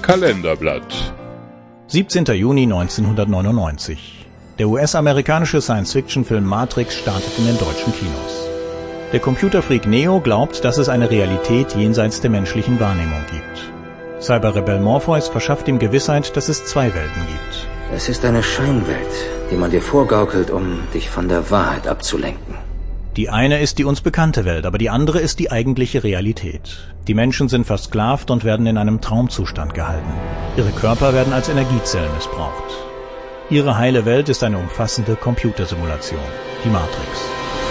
Kalenderblatt. 17. Juni 1999. Der US-amerikanische Science-Fiction-Film Matrix startet in den deutschen Kinos. Der Computerfreak Neo glaubt, dass es eine Realität jenseits der menschlichen Wahrnehmung gibt. Cyberrebell Morpheus verschafft ihm Gewissheit, dass es zwei Welten gibt. Es ist eine Scheinwelt, die man dir vorgaukelt, um dich von der Wahrheit abzulenken. Die eine ist die uns bekannte Welt, aber die andere ist die eigentliche Realität. Die Menschen sind versklavt und werden in einem Traumzustand gehalten. Ihre Körper werden als Energiezellen missbraucht. Ihre heile Welt ist eine umfassende Computersimulation, die Matrix.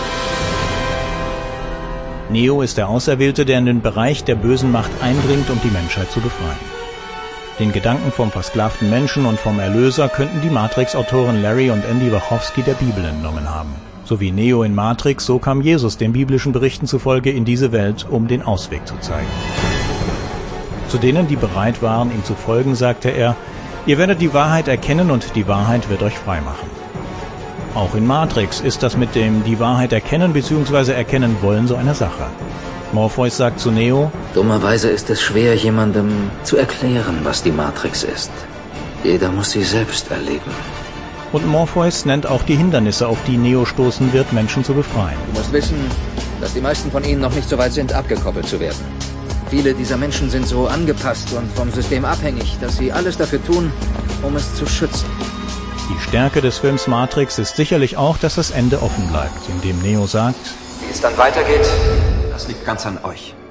Neo ist der Auserwählte, der in den Bereich der bösen Macht eindringt, um die Menschheit zu befreien. Den Gedanken vom versklavten Menschen und vom Erlöser könnten die Matrix-Autoren Larry und Andy Wachowski der Bibel entnommen haben. So wie Neo in Matrix, so kam Jesus den biblischen Berichten zufolge in diese Welt, um den Ausweg zu zeigen. Zu denen, die bereit waren, ihm zu folgen, sagte er: Ihr werdet die Wahrheit erkennen und die Wahrheit wird euch frei machen. Auch in Matrix ist das mit dem die Wahrheit erkennen bzw. erkennen wollen so eine Sache. Morpheus sagt zu Neo: Dummerweise ist es schwer, jemandem zu erklären, was die Matrix ist. Jeder muss sie selbst erleben. Und Morpheus nennt auch die Hindernisse, auf die Neo stoßen wird, Menschen zu befreien. Du musst wissen, dass die meisten von ihnen noch nicht so weit sind, abgekoppelt zu werden. Viele dieser Menschen sind so angepasst und vom System abhängig, dass sie alles dafür tun, um es zu schützen. Die Stärke des Films Matrix ist sicherlich auch, dass das Ende offen bleibt, indem Neo sagt: Wie es dann weitergeht, das liegt ganz an euch.